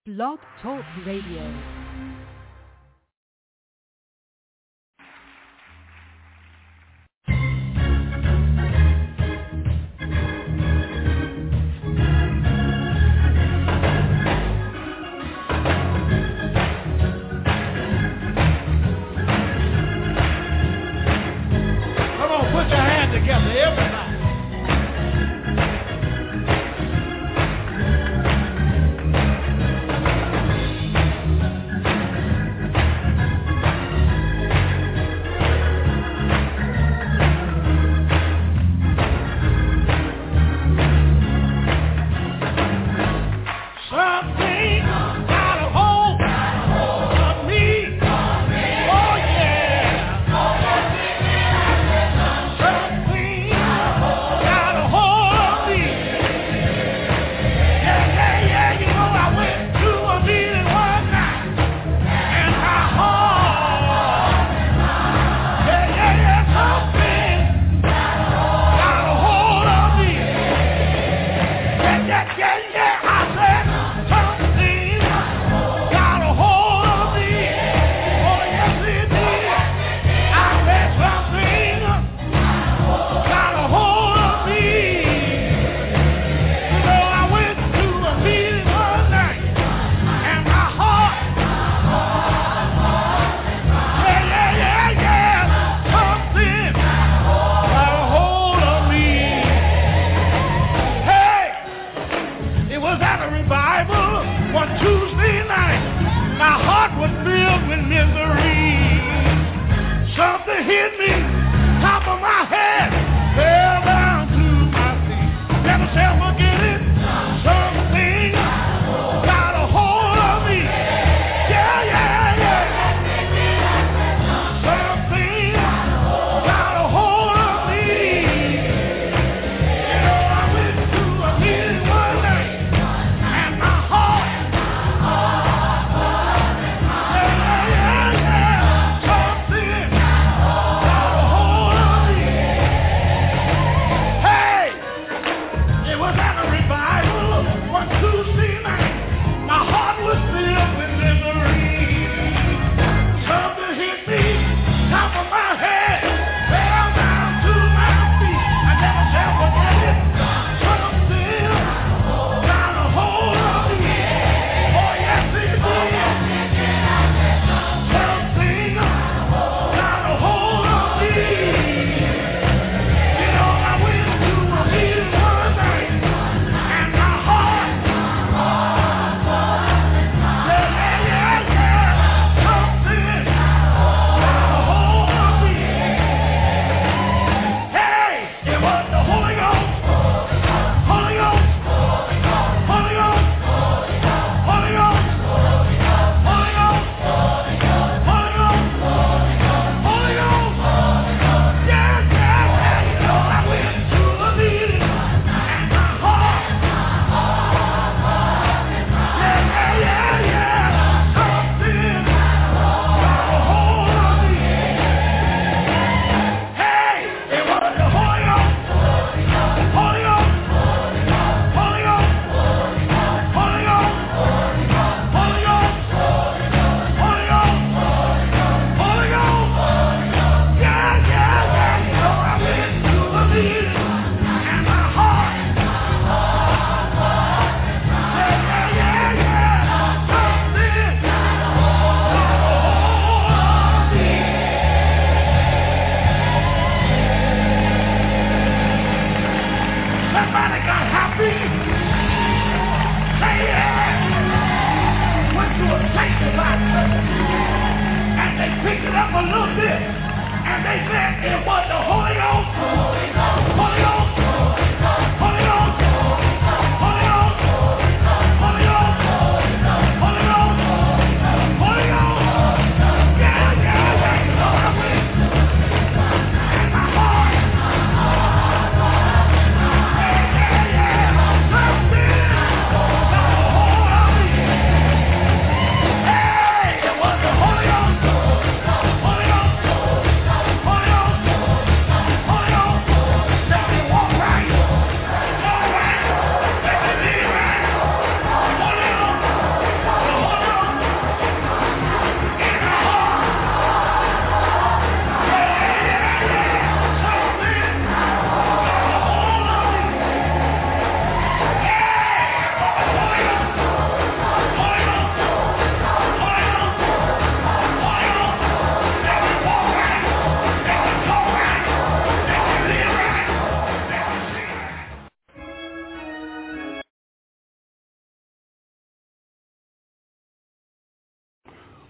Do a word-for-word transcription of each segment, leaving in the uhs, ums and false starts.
Blog Talk Radio.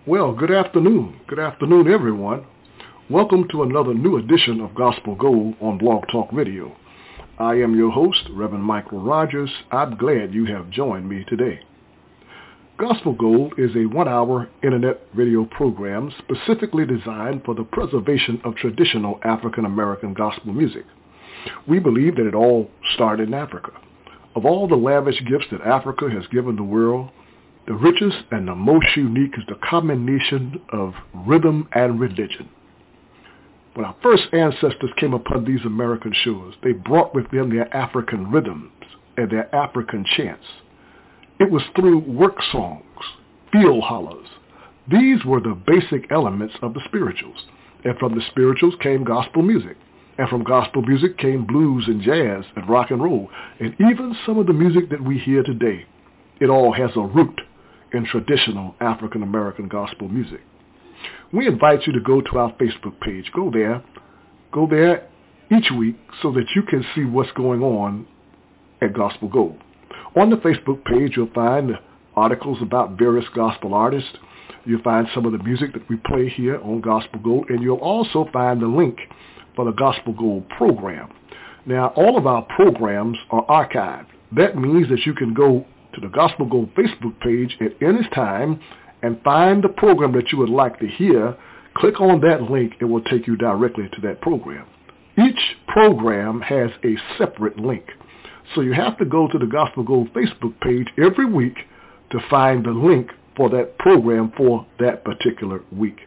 Well, good afternoon. Good afternoon, everyone. Welcome to another new edition of Gospel Gold on Blog Talk Radio. I am your host, Reverend Michael Rogers. I'm glad you have joined me today. Gospel Gold is a one-hour internet radio program specifically designed for the preservation of traditional African-American gospel music. We believe that it all started in Africa. Of all the lavish gifts that Africa has given the world, the richest and the most unique is the combination of rhythm and religion. When our first ancestors came upon these American shores, they brought with them their African rhythms and their African chants. It was through work songs, field hollers. These were the basic elements of the spirituals. And from the spirituals came gospel music. And from gospel music came blues and jazz and rock and roll. And even some of the music that we hear today. It all has a root in traditional African-American gospel music. We invite you to go to our Facebook page. Go there. Go there each week so that you can see what's going on at Gospel Gold. On the Facebook page, you'll find articles about various gospel artists. You'll find some of the music that we play here on Gospel Gold, and you'll also find the link for the Gospel Gold program. Now, all of our programs are archived. That means that you can go to the Gospel Gold Facebook page at any time and find the program that you would like to hear. Click on that link. It will take you directly to that program. Each program has a separate link. So you have to go to the Gospel Gold Facebook page every week to find the link for that program for that particular week.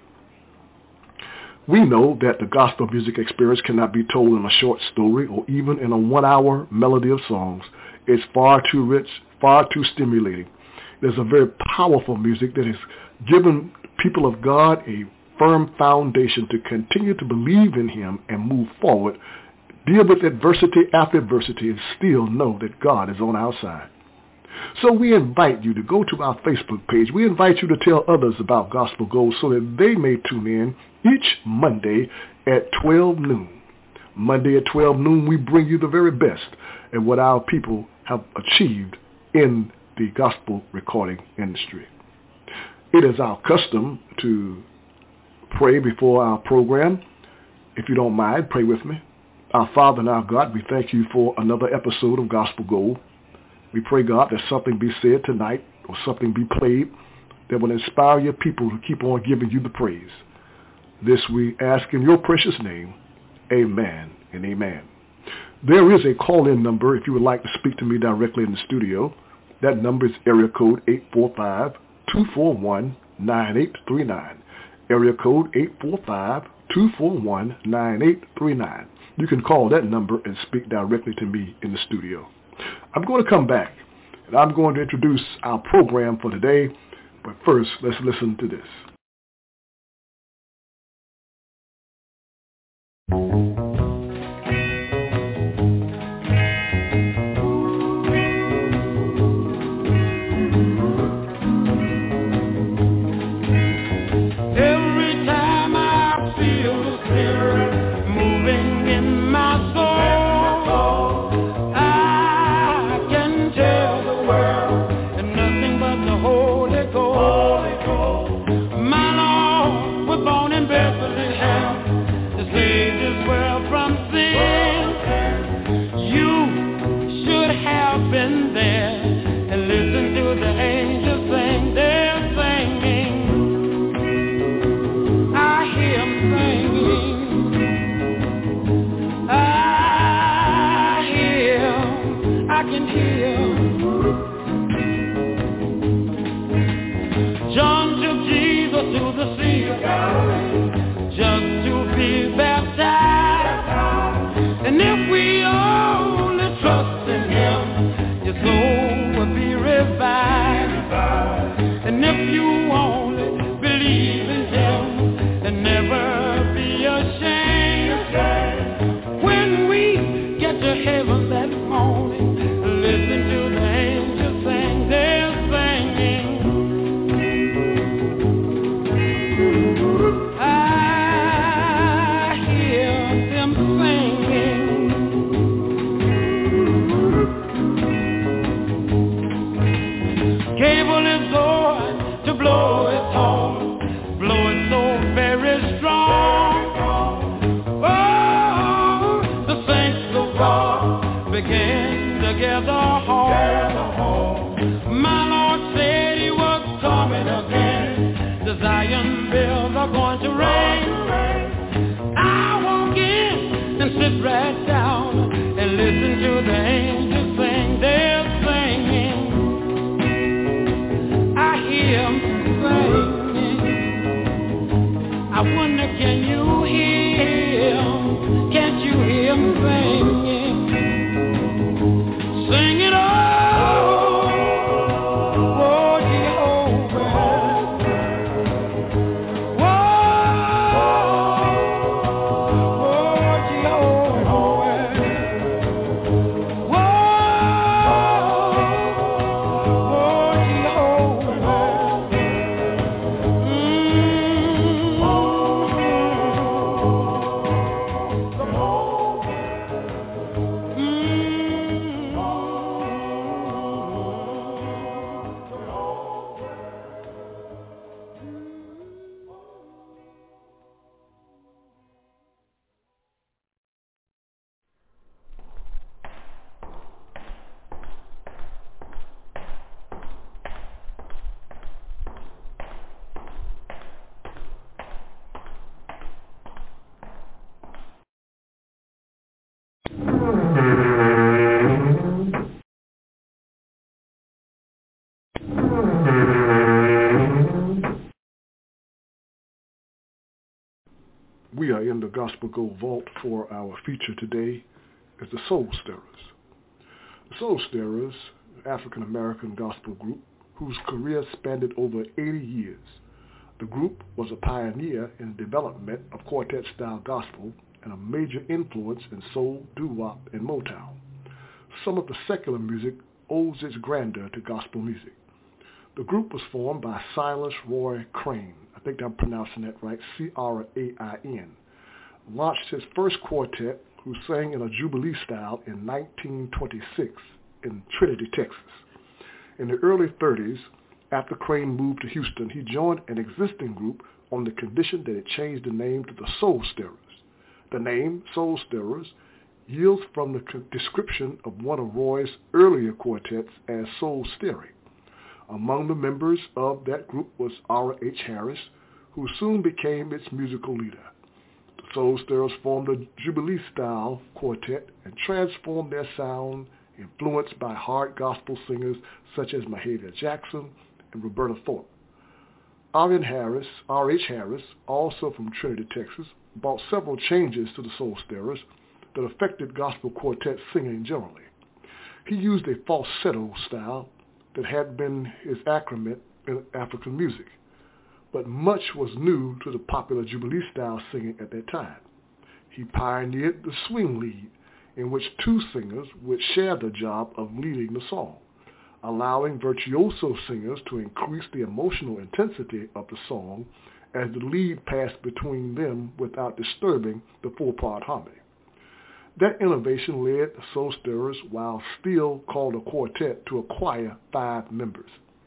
We know that the gospel music experience cannot be told in a short story or even in a one-hour melody of songs. It's far too rich, far too stimulating. There's a very powerful music that has given people of God a firm foundation to continue to believe in Him and move forward, deal with adversity after adversity, and still know that God is on our side. So we invite you to go to our Facebook page. We invite you to tell others about Gospel Gold so that they may tune in each Monday at twelve noon. Monday at twelve noon, we bring you the very best of what our people have achieved in the gospel recording industry. It is our custom to pray before our program. If you don't mind, pray with me. Our Father and our God, we thank you for another episode of Gospel Gold. We pray, God, that something be said tonight or something be played that will inspire your people to keep on giving you the praise. This we ask in your precious name. Amen and amen. There is a call-in number if you would like to speak to me directly in the studio. That number is area code eight four five, two four one, nine eight three nine. Area code eight four five, two four one, nine eight three nine. You can call that number and speak directly to me in the studio. I'm going to come back, and I'm going to introduce our program for today. But first, let's listen to this. Cable is going to blow its horn. We are in the Gospel Go Vault for our feature today is the Soul Stirrers. The Soul Stirrers, an African-American gospel group whose career spanned over eighty years. The group was a pioneer in the development of quartet-style gospel and a major influence in soul, doo-wop, and Motown. Some of the secular music owes its grandeur to gospel music. The group was formed by Silas Roy Crane, I think I'm pronouncing that right, C R A I N, launched his first quartet, who sang in a Jubilee style in nineteen twenty-six in Trinity, Texas. In the early thirties, after Crane moved to Houston, he joined an existing group on the condition that it changed the name to the Soul Stirrers. The name, Soul Stirrers, yields from the description of one of Roy's earlier quartets as soul stirring. Among the members of that group was R H Harris, who soon became its musical leader. The Soul Stirrers formed a Jubilee-style quartet and transformed their sound, influenced by hard gospel singers such as Mahalia Jackson and Roberta Thorpe. R N Harris, R H Harris, also from Trinity, Texas, brought several changes to the Soul Stirrers that affected gospel quartet singing generally. He used a falsetto style that had been his accompaniment in African music, but much was new to the popular Jubilee-style singing at that time. He pioneered the swing lead, in which two singers would share the job of leading the song, allowing virtuoso singers to increase the emotional intensity of the song as the lead passed between them without disturbing the four-part harmony. That innovation led the Soul Stirrers, while still called a quartet, to acquire five members.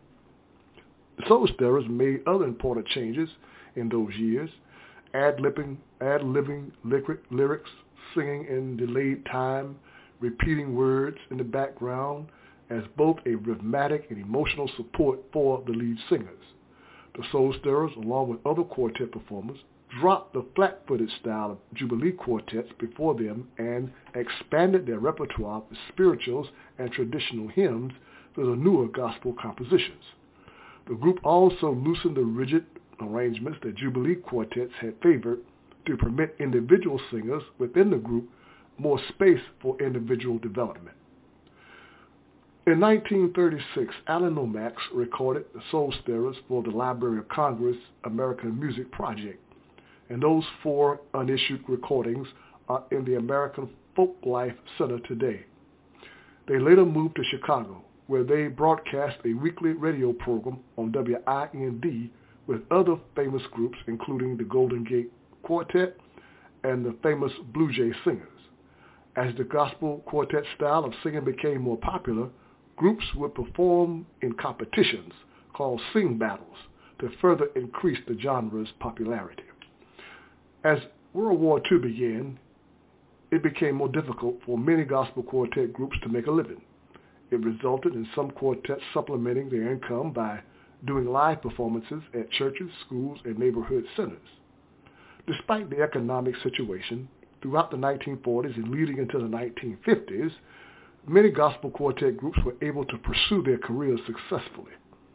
The Soul Stirrers made other important changes in those years, ad-libbing, ad-libbing lyrics, singing in delayed time, repeating words in the background as both a rhythmic and emotional support for the lead singers. The Soul Stirrers, along with other quartet performers, dropped the flat-footed style of Jubilee quartets before them and expanded their repertoire of spirituals and traditional hymns to the newer gospel compositions. The group also loosened the rigid arrangements that Jubilee quartets had favored to permit individual singers within the group more space for individual development. In nineteen thirty-six, Alan Lomax recorded the Soul Stirrers for the Library of Congress American Music Project, and those four unissued recordings are in the American Folklife Center today. They later moved to Chicago, where they broadcast a weekly radio program on W I N D with other famous groups, including the Golden Gate Quartet and the famous Blue Jay Singers. As the gospel quartet style of singing became more popular, groups would perform in competitions called sing battles to further increase the genre's popularity. As World War Two began, it became more difficult for many gospel quartet groups to make a living. It resulted in some quartets supplementing their income by doing live performances at churches, schools, and neighborhood centers. Despite the economic situation, throughout the nineteen forties and leading into the nineteen fifties, many gospel quartet groups were able to pursue their careers successfully.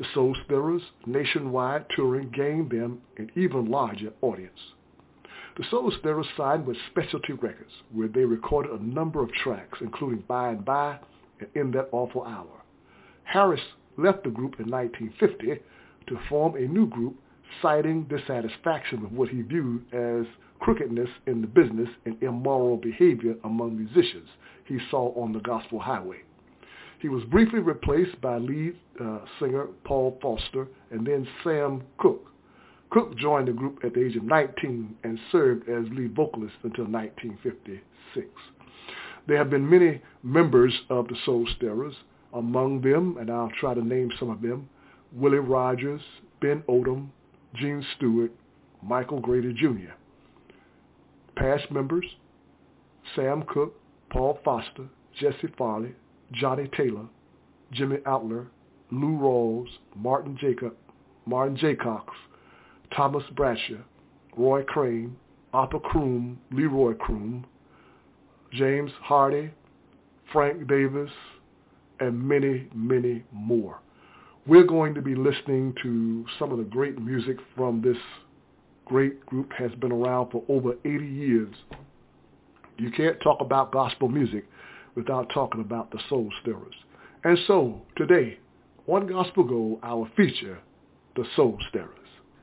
The Soul Stirrers' nationwide touring gained them an even larger audience. The Soul Stirrers signed with Specialty Records, where they recorded a number of tracks, including By and By and In That Awful Hour. Harris left the group in nineteen fifty to form a new group, citing dissatisfaction with what he viewed as crookedness in the business and immoral behavior among musicians he saw on the gospel highway. He was briefly replaced by lead uh, singer Paul Foster and then Sam Cooke. Cooke joined the group at the age of nineteen and served as lead vocalist until nineteen fifty-six. There have been many members of the Soul Stirrers, among them, and I'll try to name some of them, Willie Rogers, Ben Odom, Gene Stewart, Michael Grady Junior Past members, Sam Cooke, Paul Foster, Jesse Farley, Johnny Taylor, Jimmy Outler, Lou Rawls, Martin Jacob, Martin Jaycox, Thomas Bradshaw, Roy Crane, Arthur Kroom, Leroy Kroom, James Hardy, Frank Davis, and many, many more. We're going to be listening to some of the great music from this great group. Has been around for over eighty years. You can't talk about gospel music without talking about the Soul Stirrers. And so, today, on Gospel Gold, our feature, the Soul Stirrers.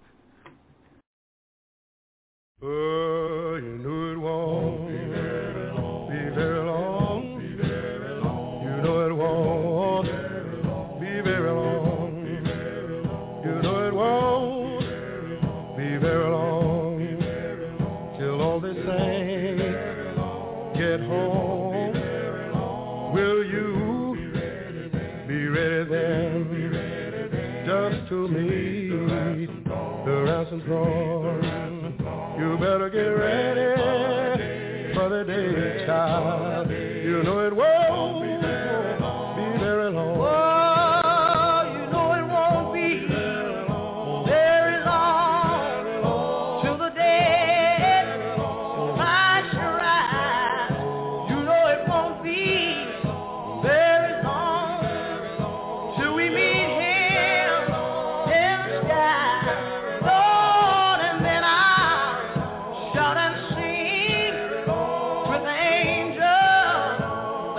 Oh, you knew it won't be very long, be very long, be very long. You know it won't be very long, be very long. You know it won't be very long, till all the saints get home. Will you be ready then, just to meet the ransom throne? You better get ready for the day, child. You know it won't be very long. Be very long. Oh, you know it won't be very long till the day Christ arrives. You know it won't be very long till we meet Him in the sky. Lord, and then I shout and sing with the angels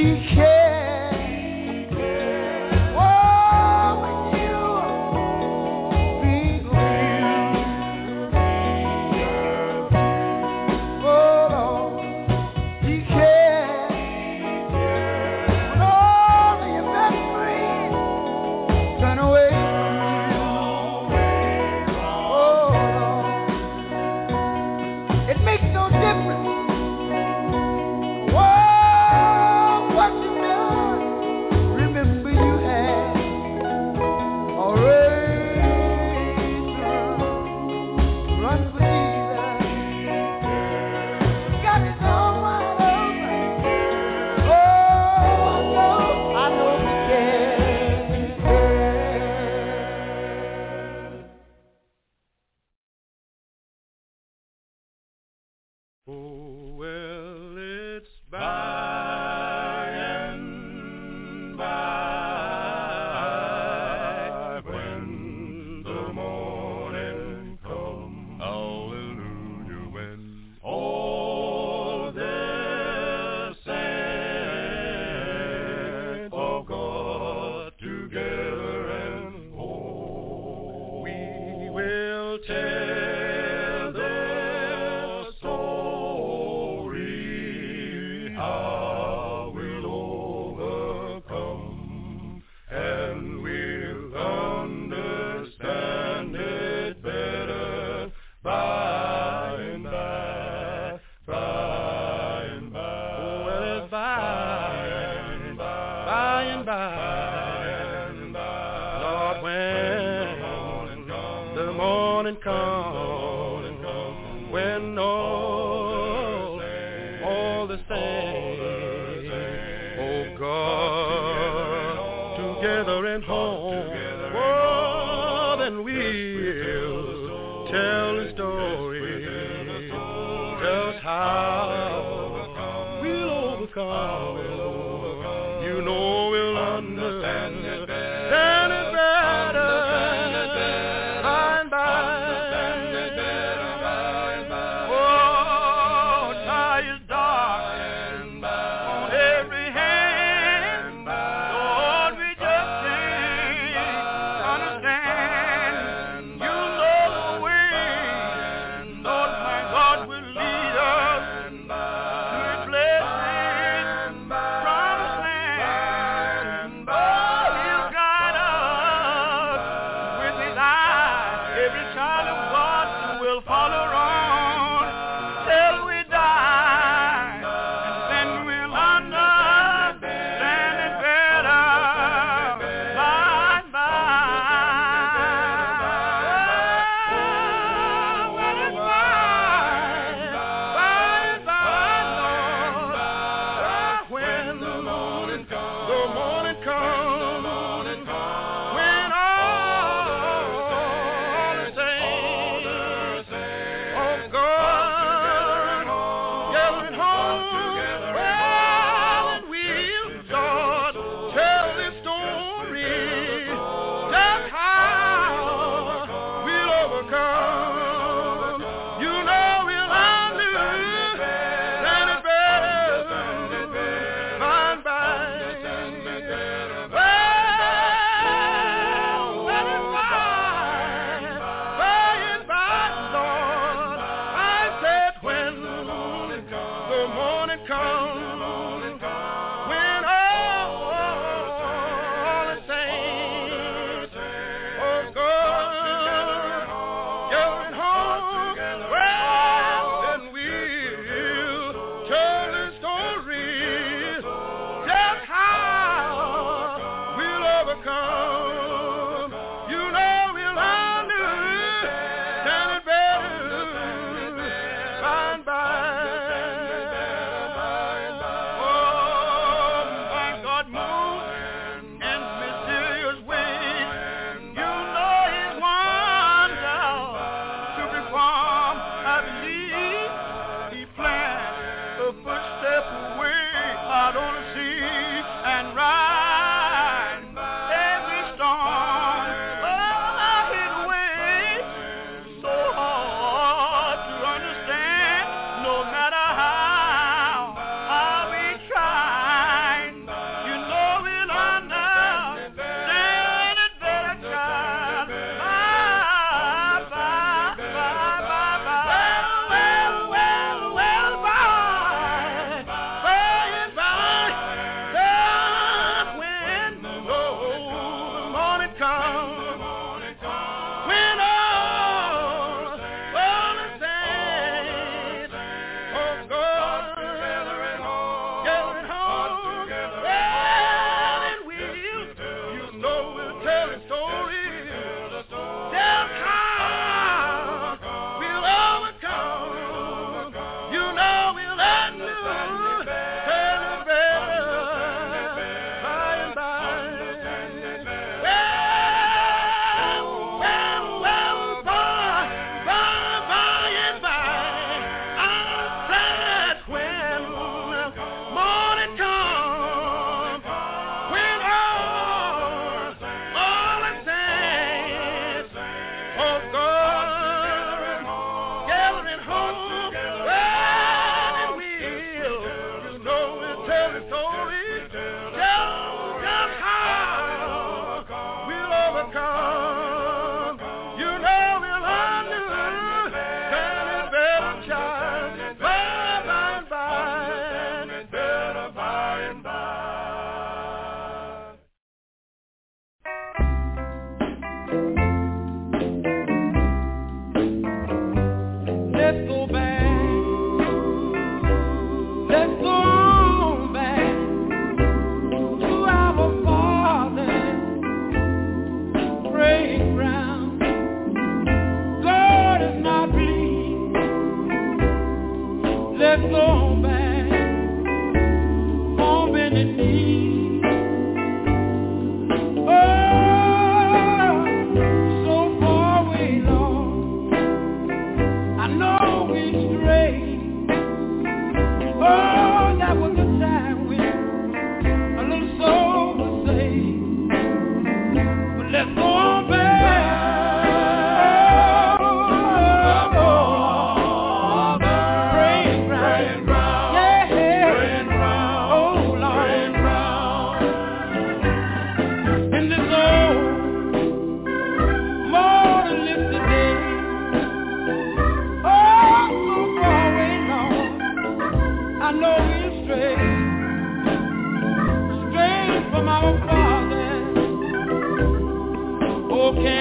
When all the saints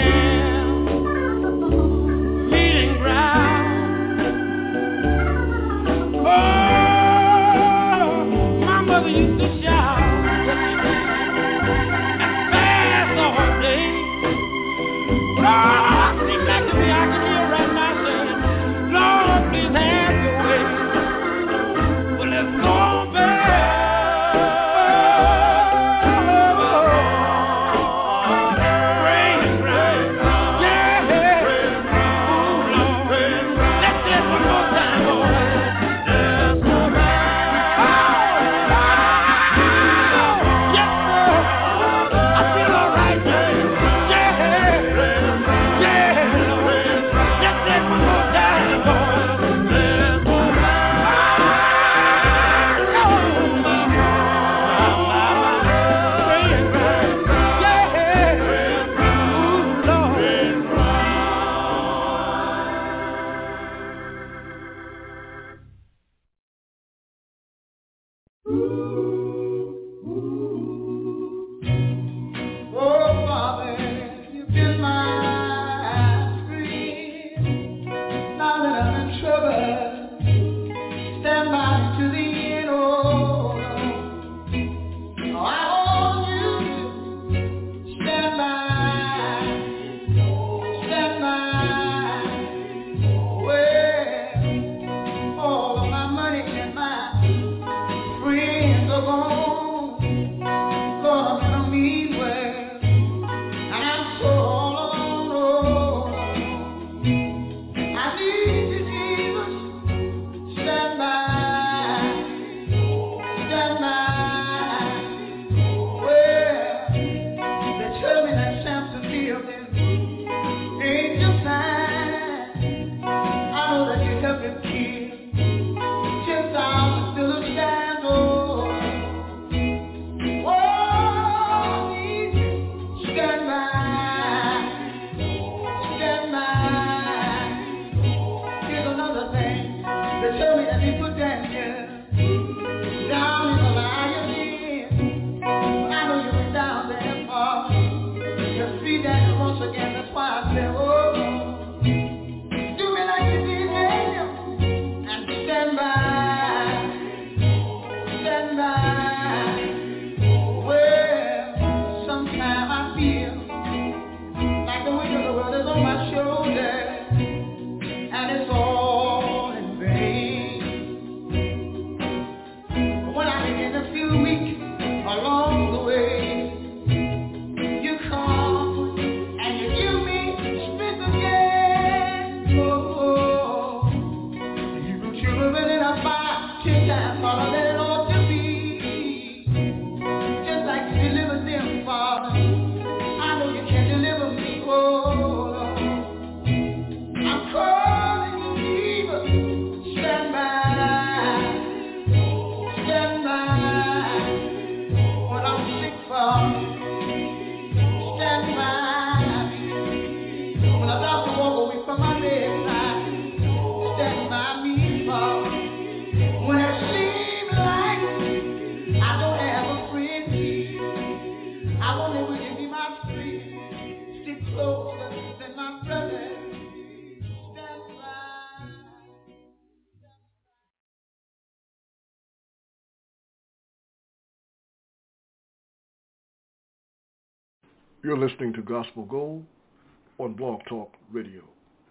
You're listening to Gospel Gold on Blog Talk Radio.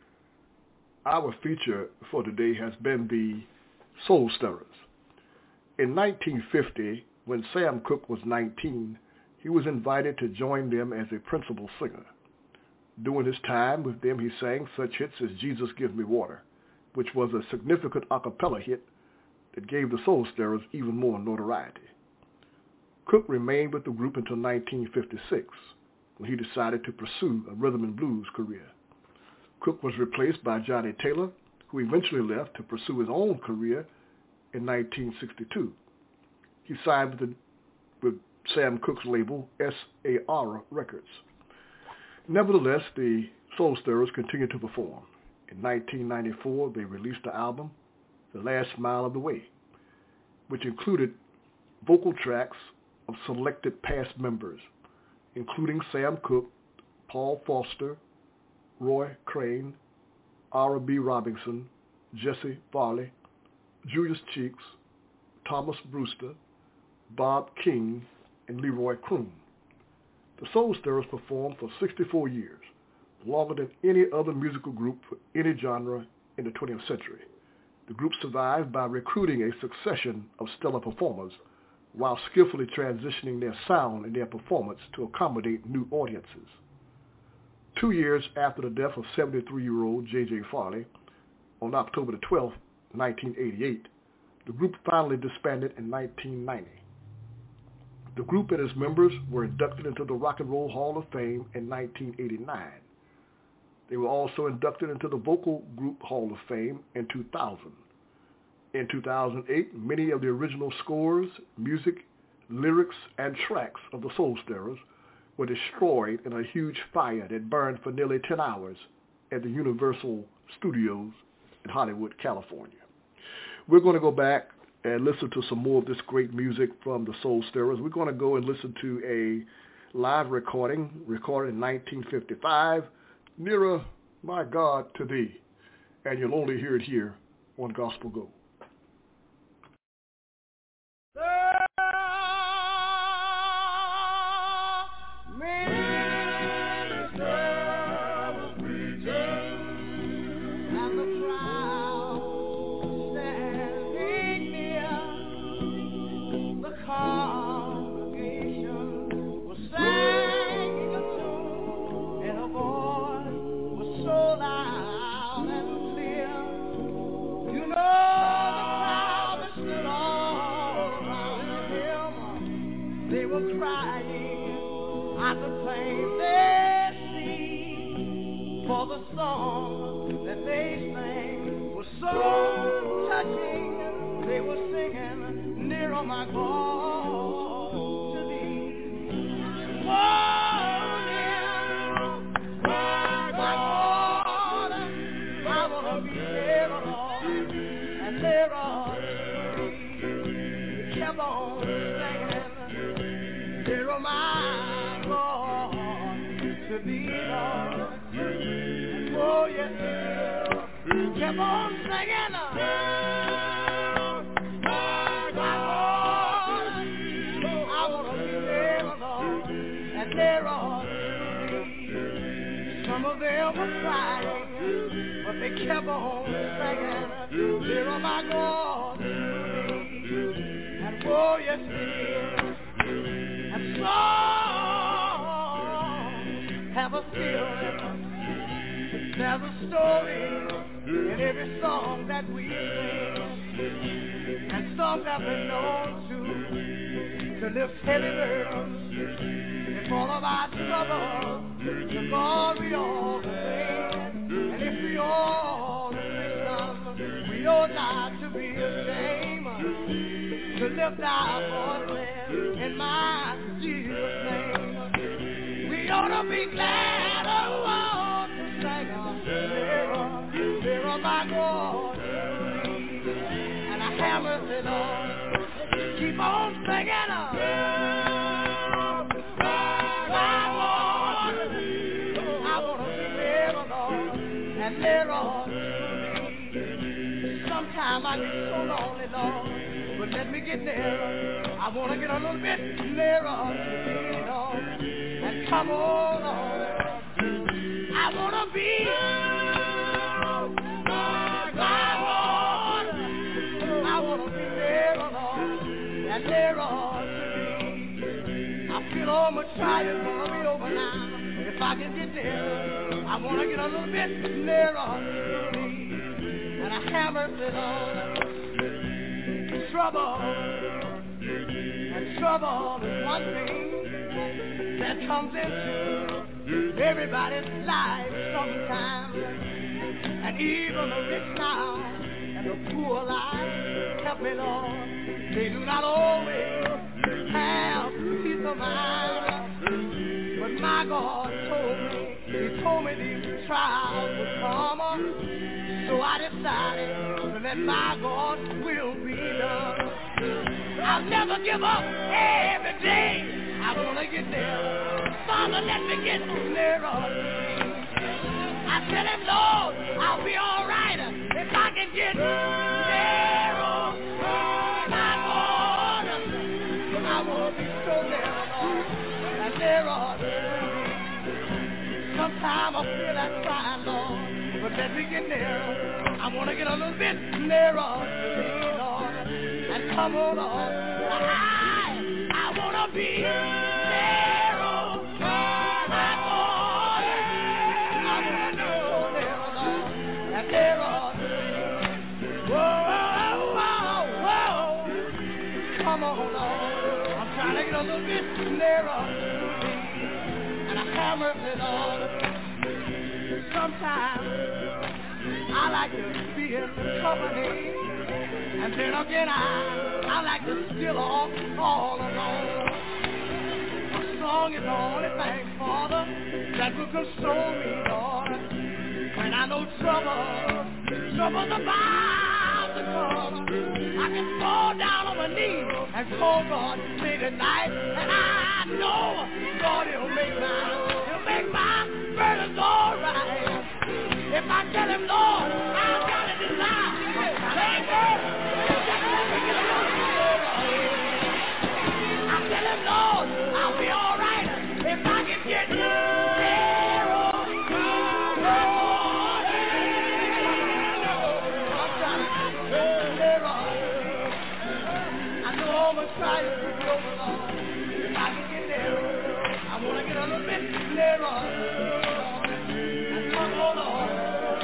Our feature for today has been the Soul Stirrers. In nineteen fifty, when Sam Cooke was nineteen, he was invited to join them as a principal singer. During his time with them, he sang such hits as Jesus Give Me Water, which was a significant a cappella hit that gave the Soul Stirrers even more notoriety. Cooke remained with the group until nineteen fifty-six, when he decided to pursue a rhythm and blues career. Cooke was replaced by Johnny Taylor, who eventually left to pursue his own career in nineteen sixty-two. He signed with, the, with Sam Cooke's label, S A R Records. Nevertheless, the Soul Stirrers continued to perform. In nineteen ninety-four, they released the album, The Last Mile of the Way, which included vocal tracks of selected past members, including Sam Cooke, Paul Foster, Roy Crane, Ira B. Robinson, Jesse Farley, Julius Cheeks, Thomas Brewster, Bob King, and Leroy Kroon. The Soul Stirrers performed for sixty-four years, longer than any other musical group for any genre in the twentieth century. The group survived by recruiting a succession of stellar performers while skillfully transitioning their sound and their performance to accommodate new audiences. Two years after the death of seventy-three-year-old J J Farley, on October the twelfth, nineteen eighty-eight, the group finally disbanded in nineteen ninety. The group and its members were inducted into the Rock and Roll Hall of Fame in nineteen eighty-nine. They were also inducted into the Vocal Group Hall of Fame in two thousand. In two thousand eight, many of the original scores, music, lyrics, and tracks of the Soul Stirrers were destroyed in a huge fire that burned for nearly ten hours at the Universal Studios in Hollywood, California. We're going to go back and listen to some more of this great music from the Soul Stirrers. We're going to go and listen to a live recording, recorded in nineteen fifty-five, Nearer, My God, to Thee. And you'll only hear it here on Gospel Go. I'll never give up every day. I I wanna get nearer. Father, let me get nearer. I tell him, Lord, I'll be all right if I can get nearer. My Lord, I wanna be so near, Lord, and nearer. Sometimes I feel like crying, Lord, but let me get nearer. I wanna get a little bit nearer, Lord, and come on, Lord. I, I wanna be nearer, my Lord. I wanna be so nearer, Lord, and nearer. Whoa, whoa, whoa. Come on, Lord. I'm trying to get a little bit nearer, and I have mercy, Lord. Sometimes I like to be in company, and then again I, I like to still off all alone. A song is the only thing, Father, that will console me, Lord. When I know trouble, trouble's about to come, I can fall down on my knees and call God late at night, and I know God, He'll make my, He'll make my burdens all right. If I tell him, Lord, I've got a desire, thank you. I tell him, Lord, I'll be all right if I can get nearer. Lord, I'm trying to get nearer. I know all my trials will be over, Lord, if I can get nearer. I want to get a little bit nearer. Come on, Lord.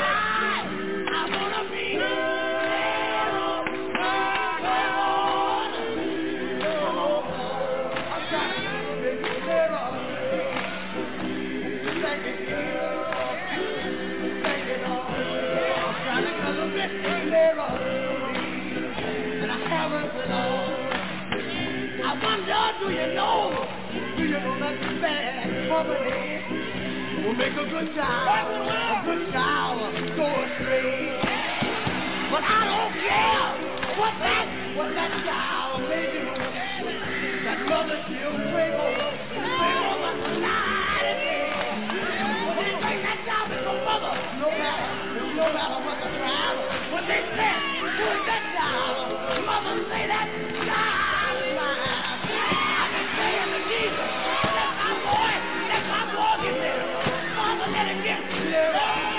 I wonder, do you know, do you know that bad company will make a good child, a good child go astray? But I don't care what that, what that child may do. That mother she'll pray over, pray over night and day. When they bring that child to your mother, no matter, no matter what the child, when they say, who is that child? Mother say that child is mine. I've been saying to Jesus, let my boy, let my boy get there. Father, let him get there.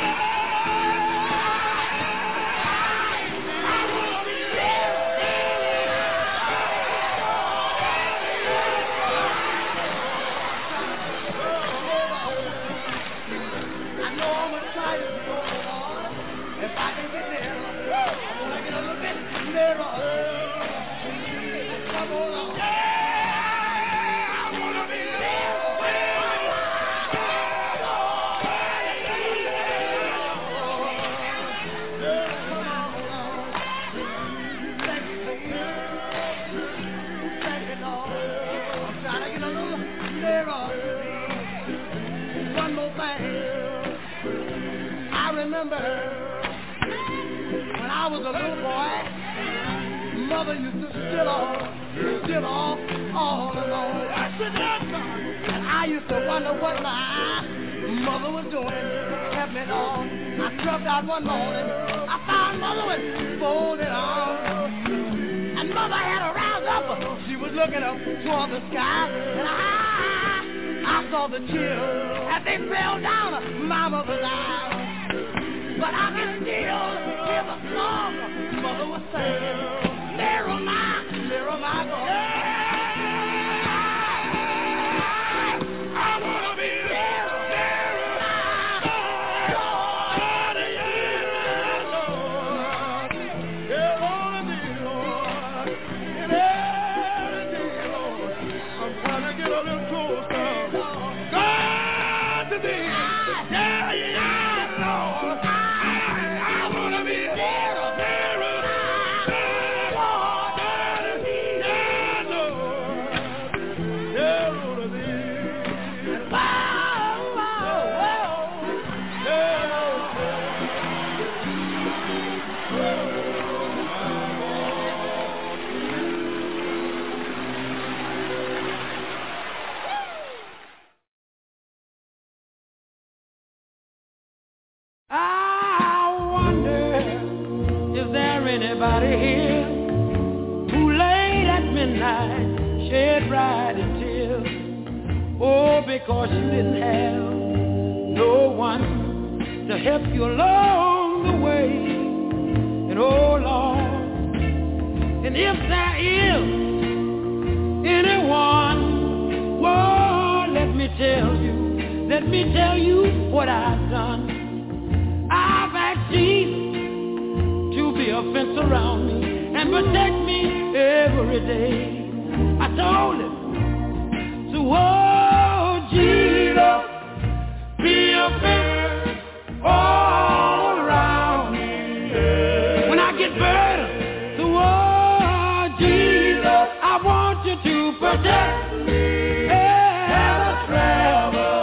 When I was a little boy, mother used to still off, still off all alone. And I used to wonder what my mother was doing, kept me on. I crept out one morning, I found mother with folded arms. And mother had her roused up, she was looking up toward the sky. And I, I saw the tears as they fell down my mother's eyes. But I can still hear the song mother was singing. Nearer my, nearer my God. I wanna be nearer, nearer my God. Yeah, Lord. Yeah, I wanna be, Lord. In everything, Lord. I'm trying to get a little closer. God to thee. Yeah, yeah, Lord. anybody here who late at midnight shed bright tears? Oh, because you didn't have no one to help you along the way. And oh Lord, and if there is anyone, oh, let me tell you, let me tell you what I've done. I've asked Jesus to be a fence around me and protect me every day. I told him, so oh Jesus, be a fence all around me. When I get burdened, so oh Jesus, I want you to protect me as I travel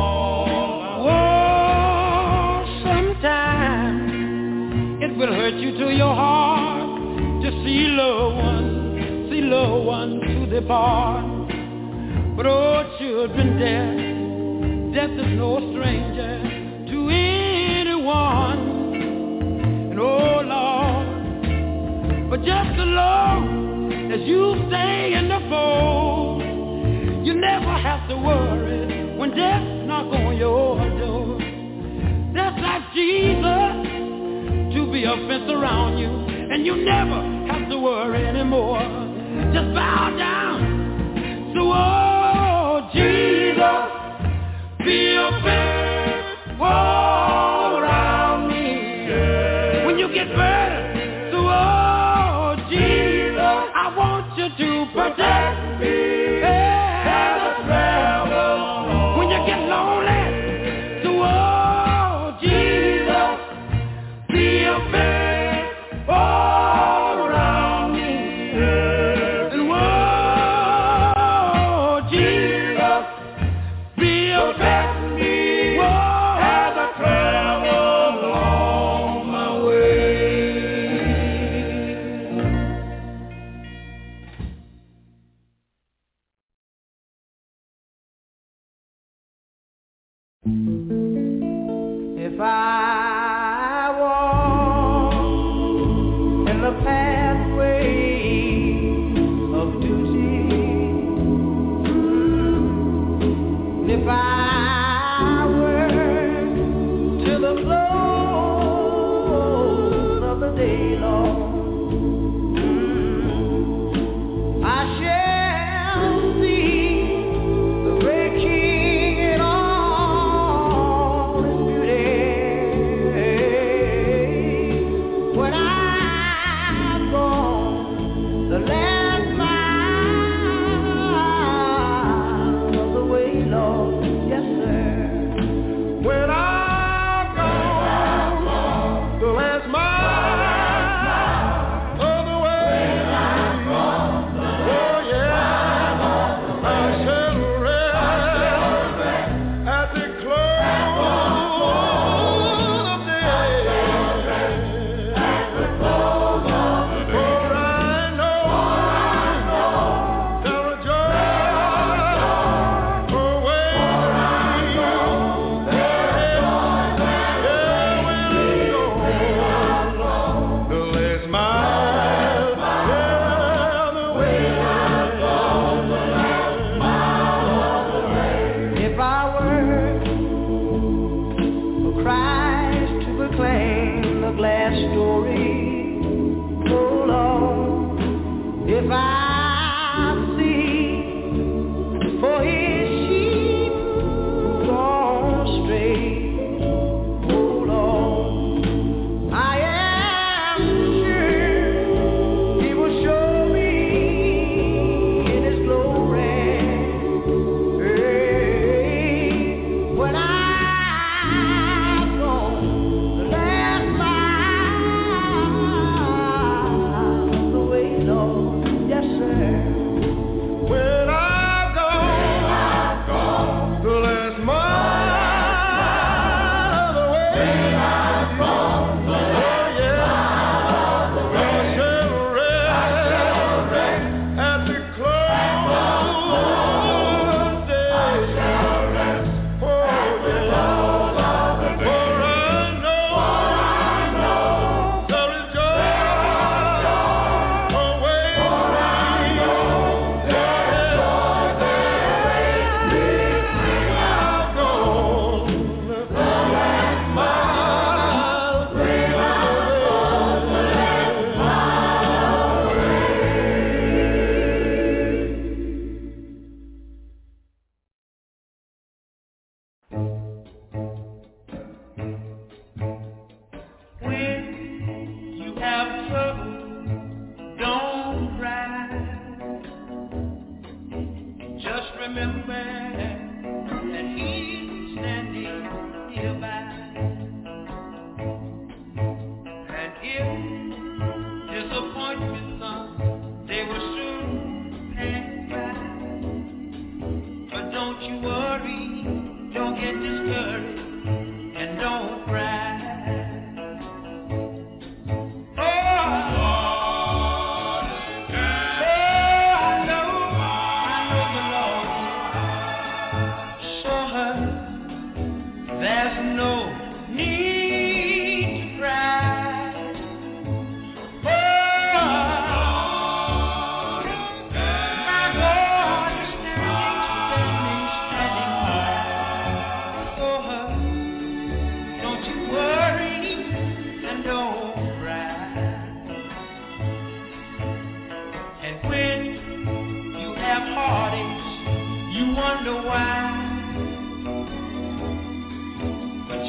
on. Oh, sometimes it will hurt you to your heart to see loved ones, see loved ones to depart. But oh, children, death, death is no stranger to anyone. And oh Lord, but just as long as you stay in the fold, you never have to worry when death knocks on your door. That's like Jesus, to be a fence around you, and you never have to worry anymore. Just bow down. So oh Jesus, be a fence all around me. Yeah. When you get burdened, so oh Jesus, I want you to protect me as I travel. When you get lonely, so oh Jesus, be a fence all around me. Yeah. And oh Jesus, be a fence. If I walk in the pathway of duty, if I work till the close of the day, Lord, I shall see the great King in all his beauty. When I've gone the last mile of the way, Lord, yes sir. When I've gone the last mile of the way, oh yeah, I shall rest at the close of day. For I know there are joys awaiting me. Yeah, when I go the last mile, yeah, the way. If I were for Christ to proclaim the glad story, oh Lord, if I seek for his sheep who've gone astray, oh Lord, I am sure he will show me in his glory. When I've gone the last mile of the way, Lord, yes sir.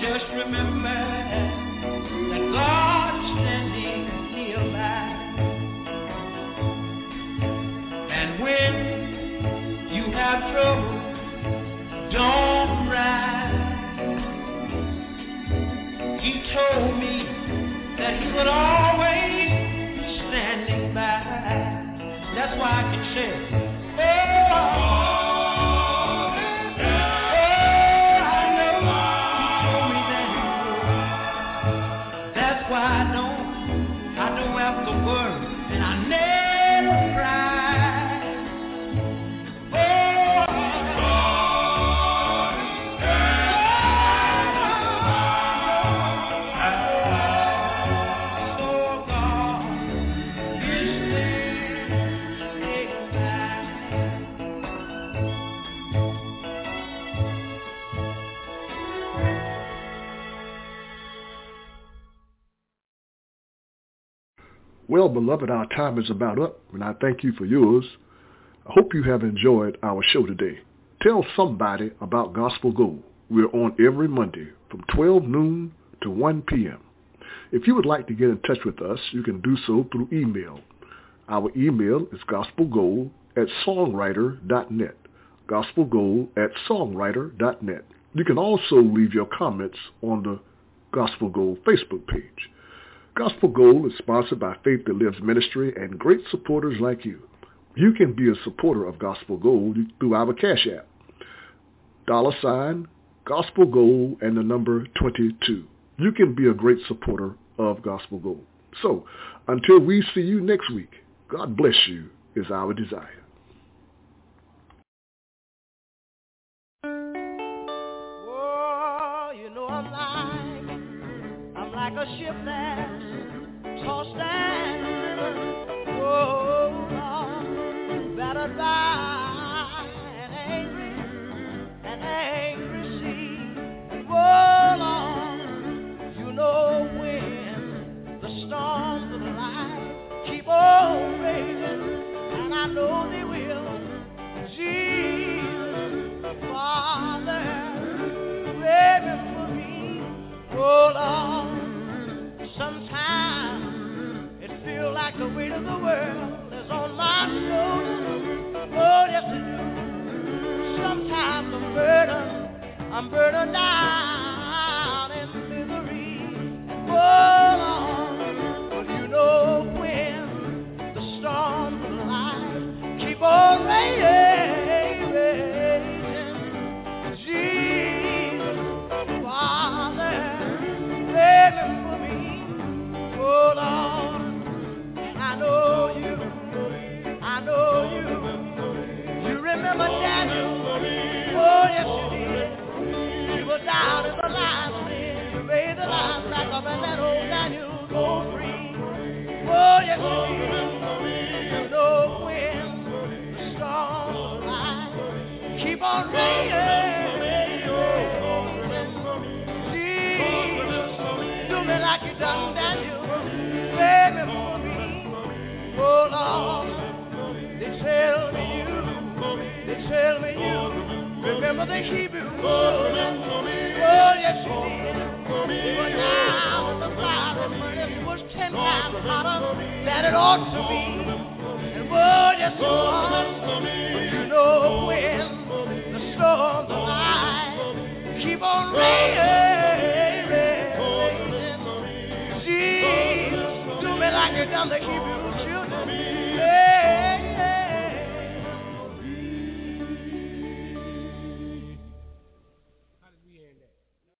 just remember that God is standing nearby. And when you have trouble, don't cry. He told me that he would always be standing by. That's why I can say, oh, Well, beloved, our time is about up, and I thank you for yours. I hope you have enjoyed our show today. Tell somebody about Gospel Gold. We're on every Monday from twelve noon to one p.m. If you would like to get in touch with us, you can do so through email. Our email is gospelgold at songwriter dot net, gospelgold at songwriter dot net. You can also leave your comments on the Gospel Gold Facebook page. Gospel Gold is sponsored by Faith That Lives Ministry and great supporters like you. You can be a supporter of Gospel Gold through our Cash App, dollar sign, Gospel Gold, and the number twenty-two. You can be a great supporter of Gospel Gold. So, until we see you next week, God bless you is our desire. Oh, you know I'm like, I'm like a ship that's tossed and driven, oh, Lord, battered by an angry, an angry sea. Oh, Lord, you know when the storms of life keep on raging, and I know they will. Jesus, Father, pray for me. Oh, Lord, sometimes it feels like the weight of the world is on my shoulders. Oh, yes it do. Sometimes I'm burdened, I'm burdened down in misery. Oh, Lord, but you know when the storms of life keep on raging, raging. Jesus, Father, pray for me. Oh, Lord, and I know you, I know you. You remember Daniel? Oh, yes, you did. You were down in the lion's den. You made the lion back up and let old Daniel go free. Oh, yes, you did. You know when the storms of life keep on raging. Jesus, do me like you done Daniel. Baby for me, oh Lord, they tell me you, they tell me you, remember the Hebrew children, oh yes you did, they were down in the fire and it was ten times hotter than it ought to be, and oh yes it was, but you know when the storms of life keep on raging, raging, Jesus, do me like you done the Hebrew.